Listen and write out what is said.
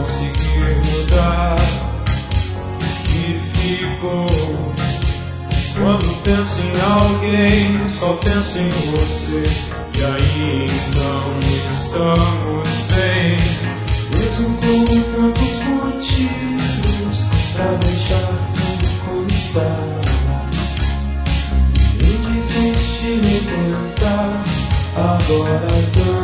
conseguir mudar e ficou. Quando penso em alguém, só penso em você. E aí não estamos bem, mesmo com tantos motivos pra deixar tudo como está. Nem desiste nem tentar, agora dá.